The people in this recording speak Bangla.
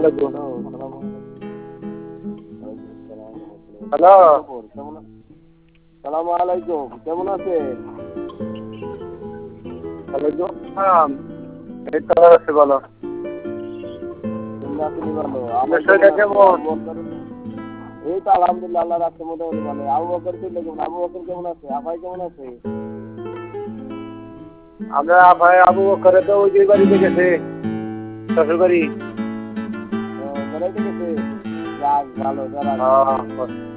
আলাইকুম। হ্যালো, সালাম আলাইকুম, কেমন আছেন? ওয়ালাইকুম আসসালাম। এই তো আছে বলো। আপনি ভালো? আপনার শরীরটা কেমন? এই তো আলহামদুলিল্লাহ, আল্লাহ রাখছে মোটামুটি ভালো। আবু বকর ছিল কেমন? আবু বকর কেমন আছে? আপাই কেমন আছে? আমরা ভাই আবু বকরে তো ওই যে বাড়িতে গেছে, শ্বশুর বাড়ি। বেড়াইতে গেছে? যাক ভালো, যারা হ্যাঁ